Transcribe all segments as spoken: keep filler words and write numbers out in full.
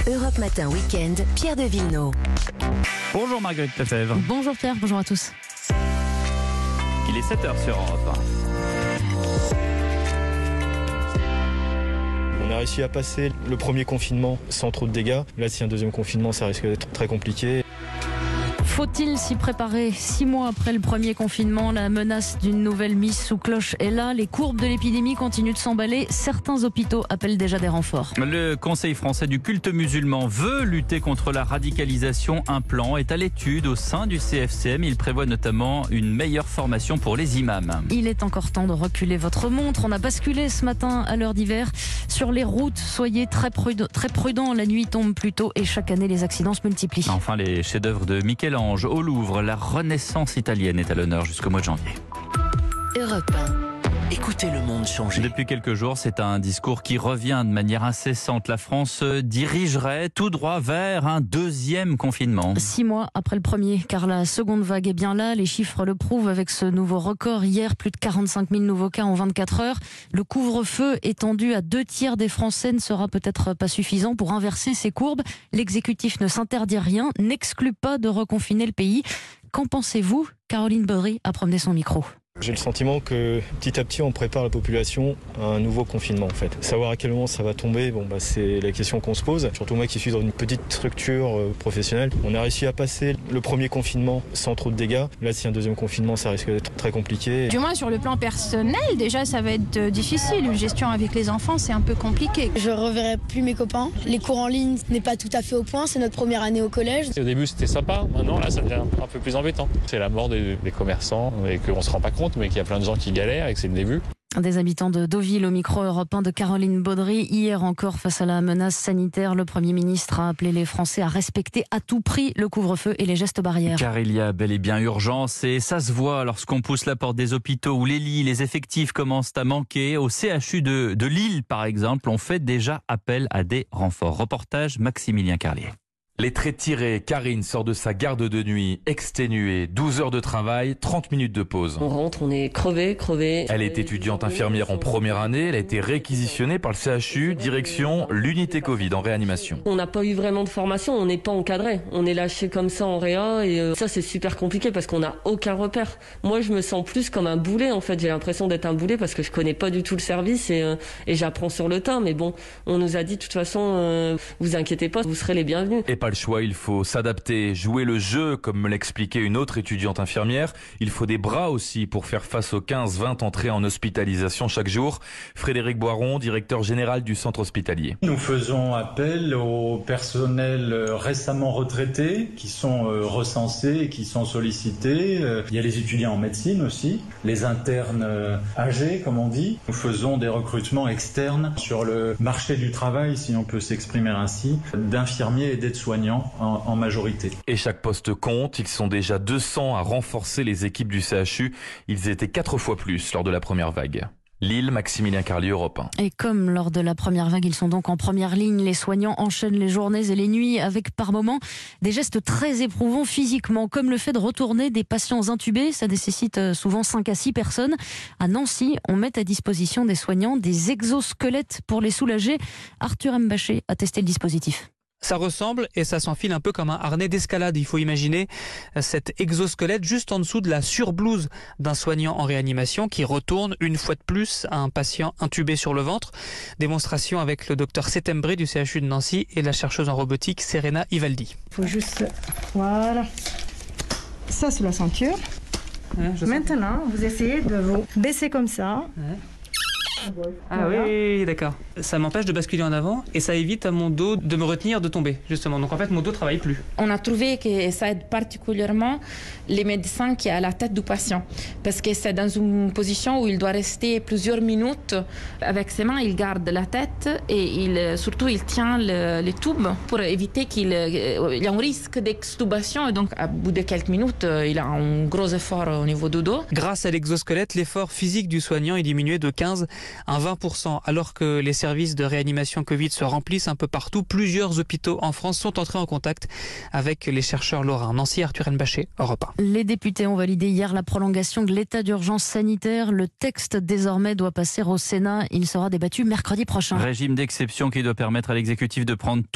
Europe Matin Week-end, Pierre de Villeneuve. Bonjour Marguerite Lefebvre. Bonjour Pierre, bonjour à tous. Il est sept heures sur Europe. On a réussi à passer le premier confinement sans trop de dégâts. Là, s'il y a un deuxième confinement, ça risque d'être très compliqué. Faut-il s'y préparer? Six mois après le premier confinement, la menace d'une nouvelle mise sous cloche est là. Les courbes de l'épidémie continuent de s'emballer. Certains hôpitaux appellent déjà des renforts. Le Conseil français du culte musulman veut lutter contre la radicalisation. Un plan est à l'étude au sein du C F C M. Il prévoit notamment une meilleure formation pour les imams. Il est encore temps de reculer votre montre. On a basculé ce matin à l'heure d'hiver. Sur les routes, soyez très prudents. Très prudents. La nuit tombe plus tôt et chaque année, les accidents se multiplient. Enfin, les chefs-d'œuvre de Michel-Ange au Louvre. La Renaissance italienne est à l'honneur jusqu'au mois de janvier. Europe un. Écoutez le monde changer. Depuis quelques jours, c'est un discours qui revient de manière incessante. La France dirigerait tout droit vers un deuxième confinement. Six mois après le premier, car la seconde vague est bien là. Les chiffres le prouvent avec ce nouveau record. Hier, plus de quarante-cinq mille nouveaux cas en vingt-quatre heures. Le couvre-feu étendu à deux tiers des Français ne sera peut-être pas suffisant pour inverser ces courbes. L'exécutif ne s'interdit rien, n'exclut pas de reconfiner le pays. Qu'en pensez-vous? Caroline Baudry a promené son micro. J'ai le sentiment que petit à petit, on prépare la population à un nouveau confinement en fait. Savoir à quel moment ça va tomber, bon, bah, c'est la question qu'on se pose. Surtout moi qui suis dans une petite structure euh, professionnelle. On a réussi à passer le premier confinement sans trop de dégâts. Là, s'il y a un deuxième confinement, ça risque d'être très compliqué. Du moins sur le plan personnel, déjà ça va être difficile. Une gestion avec les enfants, c'est un peu compliqué. Je reverrai plus mes copains. Les cours en ligne n'est pas tout à fait au point. C'est notre première année au collège. Au début, c'était sympa. Maintenant, là, ça devient un peu plus embêtant. C'est la mort des, des commerçants et qu'on se rend pas compte, mais qu'il y a plein de gens qui galèrent et que c'est le début. Des habitants de Deauville au micro Europe un de Caroline Baudry. Hier encore, face à la menace sanitaire, le Premier ministre a appelé les Français à respecter à tout prix le couvre-feu et les gestes barrières. Car il y a bel et bien urgence et ça se voit lorsqu'on pousse la porte des hôpitaux où les lits, les effectifs commencent à manquer. Au C H U de, de Lille, par exemple, on fait déjà appel à des renforts. Reportage Maximilien Carlier. Les traits tirés, Karine sort de sa garde de nuit, exténuée, douze heures de travail, trente minutes de pause. On rentre, on est crevé, crevé. Elle est étudiante infirmière en première année, elle a été réquisitionnée par le C H U, direction l'unité Covid en réanimation. On n'a pas eu vraiment de formation, on n'est pas encadré. On est lâché comme ça en réa et euh, ça c'est super compliqué parce qu'on n'a aucun repère. Moi je me sens plus comme un boulet en fait, j'ai l'impression d'être un boulet parce que je connais pas du tout le service et, euh, et j'apprends sur le tas. Mais bon, on nous a dit de toute façon, euh, vous inquiétez pas, vous serez les bienvenus. Et pas le choix, il faut s'adapter, jouer le jeu, comme me l'expliquait une autre étudiante infirmière. Il faut des bras aussi pour faire face aux quinze vingt entrées en hospitalisation chaque jour. Frédéric Boiron, directeur général du centre hospitalier. Nous faisons appel au personnel récemment retraités qui sont recensés et qui sont sollicités. Il y a les étudiants en médecine aussi, les internes âgés comme on dit. Nous faisons des recrutements externes sur le marché du travail, si on peut s'exprimer ainsi, d'infirmiers et d'aides-soignants en, en majorité. Et chaque poste compte, ils sont déjà deux cents à renforcer les équipes du C H U. Ils étaient quatre fois plus lors de la première vague. Lille, Maximilien Carlier, Europe un. Et comme lors de la première vague, ils sont donc en première ligne. Les soignants enchaînent les journées et les nuits avec par moments des gestes très éprouvants physiquement, comme le fait de retourner des patients intubés. Ça nécessite souvent cinq à six personnes. À Nancy, on met à disposition des soignants des exosquelettes pour les soulager. Arthur Mbaché a testé le dispositif. Ça ressemble et ça s'enfile un peu comme un harnais d'escalade. Il faut imaginer cet exosquelette juste en dessous de la surblouse d'un soignant en réanimation qui retourne une fois de plus à un patient intubé sur le ventre. Démonstration avec le docteur Setembré du C H U de Nancy et la chercheuse en robotique Serena Ivaldi. Il faut juste... Voilà. Ça sous la ceinture. Ouais, Maintenant, vous essayez de vous baisser comme ça. Ouais. Ah voilà. Oui, oui, d'accord. Ça m'empêche de basculer en avant et ça évite à mon dos de me retenir de tomber, justement. Donc en fait, mon dos ne travaille plus. On a trouvé que ça aide particulièrement les médecins qui sont à la tête du patient. Parce que c'est dans une position où il doit rester plusieurs minutes. Avec ses mains, il garde la tête et il, surtout, il tient le, les tubes pour éviter qu'il il y a un risque d'extubation. Et donc, à bout de quelques minutes, il a un gros effort au niveau du dos. Grâce à l'exosquelette, l'effort physique du soignant est diminué de quinze à vingt pour cent. Alors que les services de réanimation Covid se remplissent un peu partout, plusieurs hôpitaux en France sont entrés en contact avec les chercheurs lorrains. Nancy, Arthur Mbaché, Europe un. Les députés ont validé hier la prolongation de l'état d'urgence sanitaire. Le texte désormais doit passer au Sénat. Il sera débattu mercredi prochain. Régime d'exception qui doit permettre à l'exécutif de prendre toutes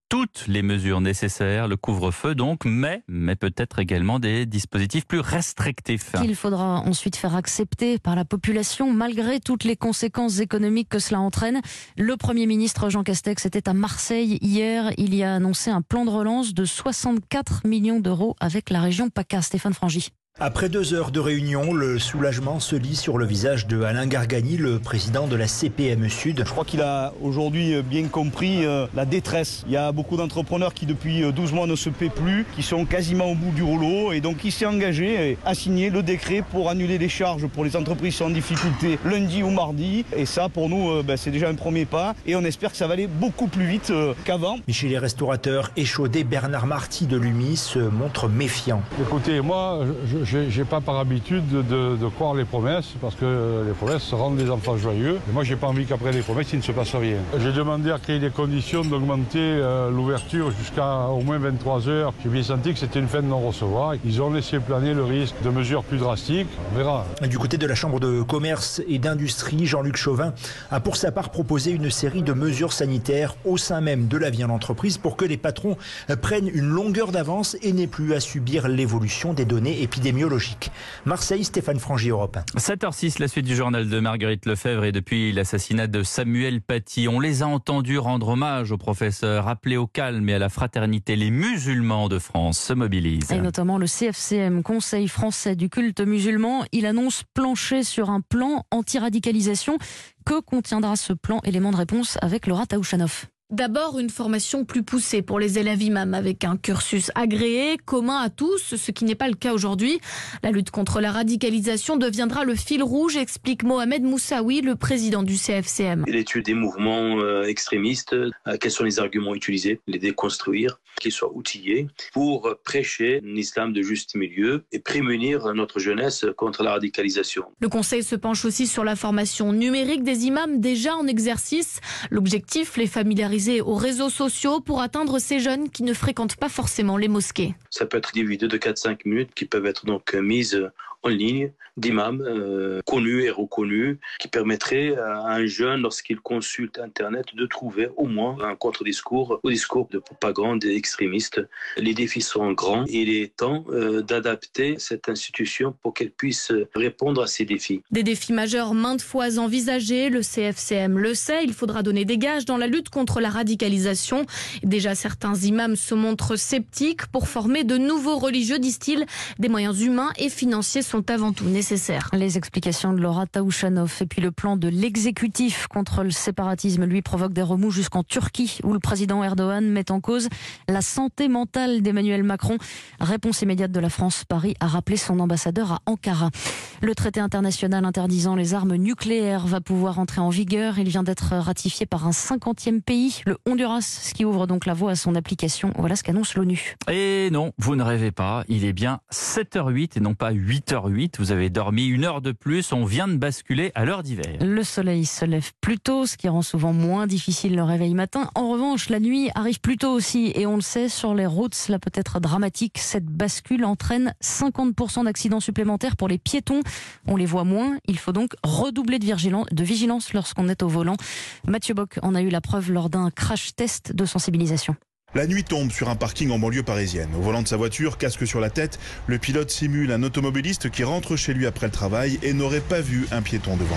toutes les mesures nécessaires, le couvre-feu donc, mais, mais peut-être également des dispositifs plus restrictifs. Qu'il faudra ensuite faire accepter par la population, malgré toutes les conséquences économiques que cela entraîne. Le Premier ministre Jean Castex était à Marseille hier. Il y a annoncé un plan de relance de soixante-quatre millions d'euros avec la région PACA. Stéphane Frangy. Après deux heures de réunion, le soulagement se lit sur le visage de Alain Gargani, le président de la C P M E Sud. Je crois qu'il a aujourd'hui bien compris la détresse. Il y a beaucoup d'entrepreneurs qui depuis douze mois ne se paient plus, qui sont quasiment au bout du rouleau, et donc il s'est engagé à signer le décret pour annuler les charges pour les entreprises qui sont en difficulté lundi ou mardi. Et ça, pour nous, ben, c'est déjà un premier pas, et on espère que ça va aller beaucoup plus vite qu'avant. Mais chez les restaurateurs échaudés, Bernard Marty de l'U M I se montre méfiant. Écoutez, moi, je j'ai pas par habitude de, de croire les promesses, parce que les promesses rendent les enfants joyeux. Et moi, j'ai pas envie qu'après les promesses, il ne se passe rien. J'ai demandé à créer des conditions d'augmenter euh, l'ouverture jusqu'à au moins vingt-trois heures. J'ai bien senti que c'était une fin de non-recevoir. Ils ont laissé planer le risque de mesures plus drastiques. On verra. Du côté de la Chambre de commerce et d'industrie, Jean-Luc Chauvin a pour sa part proposé une série de mesures sanitaires au sein même de la vie en entreprise pour que les patrons prennent une longueur d'avance et n'aient plus à subir l'évolution des données épidémiologiques. Marseille, Stéphane Frangy, Europe un. sept heures six, la suite du journal de Marguerite Lefebvre, et depuis l'assassinat de Samuel Paty, on les a entendus rendre hommage au professeur, appeler au calme et à la fraternité. Les musulmans de France se mobilisent. Et notamment le C F C M, Conseil français du culte musulman. Il annonce plancher sur un plan anti-radicalisation. Que contiendra ce plan? Élément de réponse avec Laura Taouchanoff. D'abord, une formation plus poussée pour les élèves imams avec un cursus agréé, commun à tous, ce qui n'est pas le cas aujourd'hui. La lutte contre la radicalisation deviendra le fil rouge, explique Mohamed Moussaoui, le président du C F C M. L'étude des mouvements euh, extrémistes, euh, quels sont les arguments utilisés, les déconstruire, qu'ils soient outillés pour prêcher un islam de juste milieu et prémunir notre jeunesse contre la radicalisation. Le conseil se penche aussi sur la formation numérique des imams déjà en exercice. L'objectif, les familiariser aux réseaux sociaux pour atteindre ces jeunes qui ne fréquentent pas forcément les mosquées. Ça peut être des vidéos de quatre à cinq minutes qui peuvent être donc mises en ligne d'imams euh, connus et reconnus qui permettraient à un jeune, lorsqu'il consulte Internet, de trouver au moins un contre-discours au discours de propagande extrémiste. Les défis sont grands et il est temps euh, d'adapter cette institution pour qu'elle puisse répondre à ces défis. Des défis majeurs maintes fois envisagés, le C F C M le sait, il faudra donner des gages dans la lutte contre la radicalisation. Déjà, certains imams se montrent sceptiques. Pour former de nouveaux religieux, disent-ils, des moyens humains et financiers sont avant tout nécessaires. Les explications de Laura Taouchanoff. Et puis le plan de l'exécutif contre le séparatisme, lui, provoque des remous jusqu'en Turquie, où le président Erdogan met en cause la santé mentale d'Emmanuel Macron. Réponse immédiate de la France. Paris a rappelé son ambassadeur à Ankara. Le traité international interdisant les armes nucléaires va pouvoir entrer en vigueur. Il vient d'être ratifié par un cinquantième pays, le Honduras, ce qui ouvre donc la voie à son application. Voilà ce qu'annonce l'ONU. Et non, vous ne rêvez pas, il est bien sept heures huit et non pas huit heures huit. Vous avez dormi une heure de plus, on vient de basculer à l'heure d'hiver. Le soleil se lève plus tôt, ce qui rend souvent moins difficile le réveil matin. En revanche, la nuit arrive plus tôt aussi, et on le sait, sur les routes, cela peut être dramatique. Cette bascule entraîne cinquante pour cent d'accidents supplémentaires pour les piétons. On les voit moins, il faut donc redoubler de vigilance lorsqu'on est au volant. Mathieu Bock en a eu la preuve lors d'un crash test de sensibilisation. La nuit tombe sur un parking en banlieue parisienne. Au volant de sa voiture, casque sur la tête, le pilote simule un automobiliste qui rentre chez lui après le travail et n'aurait pas vu un piéton devant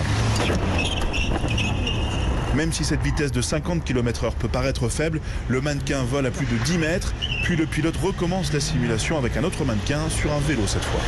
lui. Même si cette vitesse de cinquante kilomètres heure peut paraître faible, le mannequin vole à plus de dix mètres, puis le pilote recommence la simulation avec un autre mannequin sur un vélo cette fois.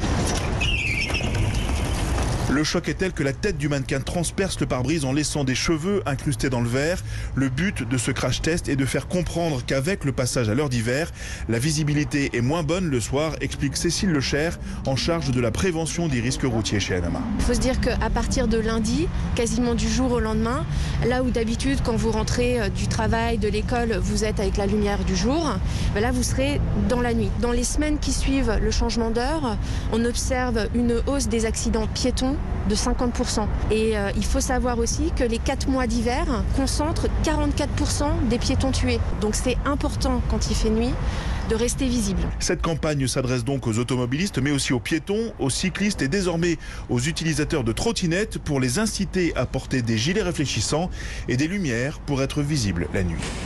Le choc est tel que la tête du mannequin transperce le pare-brise en laissant des cheveux incrustés dans le verre. Le but de ce crash test est de faire comprendre qu'avec le passage à l'heure d'hiver, la visibilité est moins bonne le soir, explique Cécile Lecher, en charge de la prévention des risques routiers chez N M A. Il faut se dire qu'à partir de lundi, quasiment du jour au lendemain, là où d'habitude quand vous rentrez du travail, de l'école, vous êtes avec la lumière du jour, ben là vous serez dans la nuit. Dans les semaines qui suivent le changement d'heure, on observe une hausse des accidents piétons de cinquante pour cent. Et euh, il faut savoir aussi que les quatre mois d'hiver concentrent quarante-quatre pour cent des piétons tués. Donc c'est important quand il fait nuit de rester visible. Cette campagne s'adresse donc aux automobilistes, mais aussi aux piétons, aux cyclistes et désormais aux utilisateurs de trottinettes pour les inciter à porter des gilets réfléchissants et des lumières pour être visibles la nuit.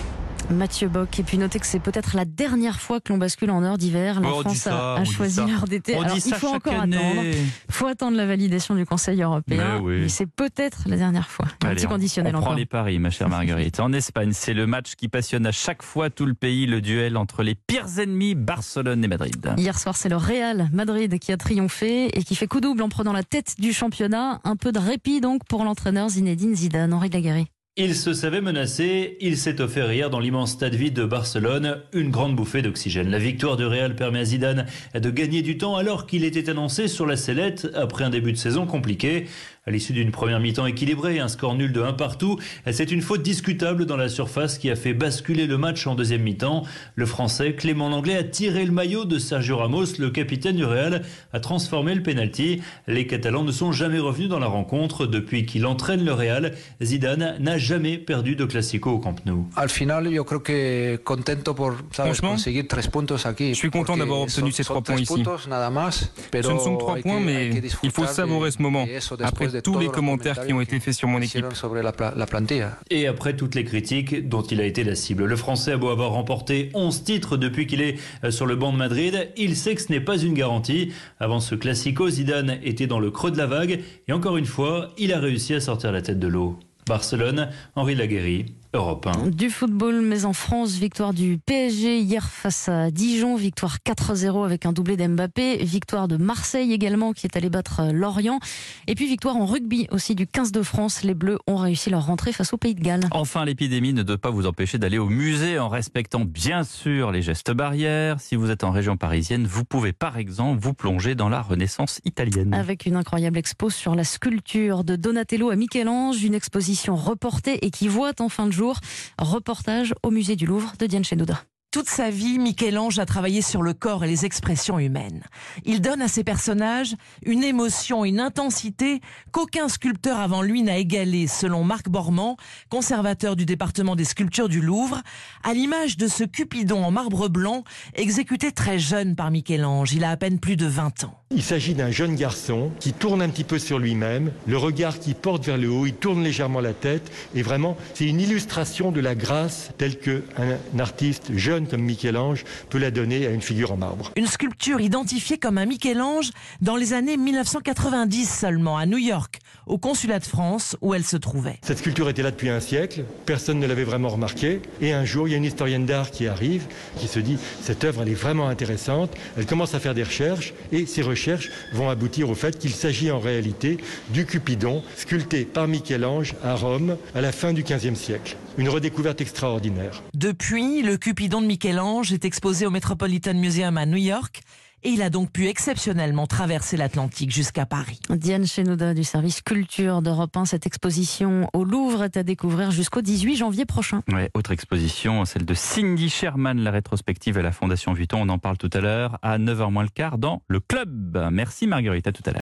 Mathieu Bock. Et puis notez que c'est peut-être la dernière fois que l'on bascule en heure d'hiver. La oh, France ça, a, a choisi l'heure d'été. On Alors, dit ça il faut chaque encore année. attendre. Il faut attendre la validation du Conseil européen. Mais, oui. mais c'est peut-être la dernière fois. Un Allez, petit on, conditionnel on encore. prend les paris, ma chère Marguerite. En Espagne, c'est le match qui passionne à chaque fois tout le pays, le duel entre les pires ennemis, Barcelone et Madrid. Hier soir, c'est le Real Madrid qui a triomphé et qui fait coup double en prenant la tête du championnat. Un peu de répit donc pour l'entraîneur Zinedine Zidane. Henri Laguerre. Il se savait menacé, il s'est offert hier dans l'immense stade vide de Barcelone une grande bouffée d'oxygène. La victoire du Real permet à Zidane de gagner du temps alors qu'il était annoncé sur la sellette après un début de saison compliqué. À l'issue d'une première mi-temps équilibrée, un score nul de un partout, c'est une faute discutable dans la surface qui a fait basculer le match en deuxième mi-temps. Le Français Clément Lenglet a tiré le maillot de Sergio Ramos, le capitaine du Real, a transformé le pénalty. Les Catalans ne sont jamais revenus dans la rencontre depuis qu'il entraîne le Real. Zidane n'a jamais perdu de Classico au Camp Nou. Al final, yo creo que contento por sabes, conseguir tres puntos aquí. Je suis content d'avoir obtenu ces trois points ici. Ce ne sont que trois points, mais il faut savourer ce moment. Après tous les commentaires qui ont été faits sur mon équipe. Et après toutes les critiques dont il a été la cible. Le Français a beau avoir remporté onze titres depuis qu'il est sur le banc de Madrid, il sait que ce n'est pas une garantie. Avant ce Classico, Zidane était dans le creux de la vague et encore une fois, il a réussi à sortir la tête de l'eau. Barcelone, Henri Laguerre, Europe un. Du football, mais en France, victoire du P S G hier face à Dijon, victoire quatre zéro avec un doublé d'Mbappé, victoire de Marseille également qui est allé battre Lorient, et puis victoire en rugby aussi du quinze de France. Les Bleus ont réussi leur rentrée face au Pays de Galles. Enfin, l'épidémie ne doit pas vous empêcher d'aller au musée en respectant bien sûr les gestes barrières. Si vous êtes en région parisienne, vous pouvez par exemple vous plonger dans la Renaissance italienne. Avec une incroyable expo sur la sculpture de Donatello à Michel-Ange, une exposition reportée et qui voit en fin de jour. Reportage au musée du Louvre de Diane Chenouda. Toute sa vie, Michel-Ange a travaillé sur le corps et les expressions humaines. Il donne à ses personnages une émotion, une intensité qu'aucun sculpteur avant lui n'a égalée, selon Marc Bormand, conservateur du département des sculptures du Louvre, à l'image de ce Cupidon en marbre blanc, exécuté très jeune par Michel-Ange. Il a à peine plus de vingt ans. Il s'agit d'un jeune garçon qui tourne un petit peu sur lui-même, le regard qui porte vers le haut, il tourne légèrement la tête, et vraiment, c'est une illustration de la grâce telle qu'un artiste jeune comme Michel-Ange peut la donner à une figure en marbre. Une sculpture identifiée comme un Michel-Ange dans les années mille neuf cent quatre-vingt-dix seulement, à New York, au consulat de France où elle se trouvait. Cette sculpture était là depuis un siècle, personne ne l'avait vraiment remarqué, et un jour, il y a une historienne d'art qui arrive, qui se dit, cette œuvre, elle est vraiment intéressante, elle commence à faire des recherches, et ces recherches vont aboutir au fait qu'il s'agit en réalité du Cupidon, sculpté par Michel-Ange à Rome à la fin du quinzième siècle. Une redécouverte extraordinaire. Depuis, le Cupidon de Michel-Ange est exposé au Metropolitan Museum à New York et il a donc pu exceptionnellement traverser l'Atlantique jusqu'à Paris. Diane Chenouda du service culture d'Europe un. Cette exposition au Louvre est à découvrir jusqu'au dix-huit janvier prochain. Ouais, autre exposition, celle de Cindy Sherman, la rétrospective à la Fondation Vuitton. On en parle tout à l'heure à neuf heures moins le quart dans le club. Merci Marguerite, à tout à l'heure.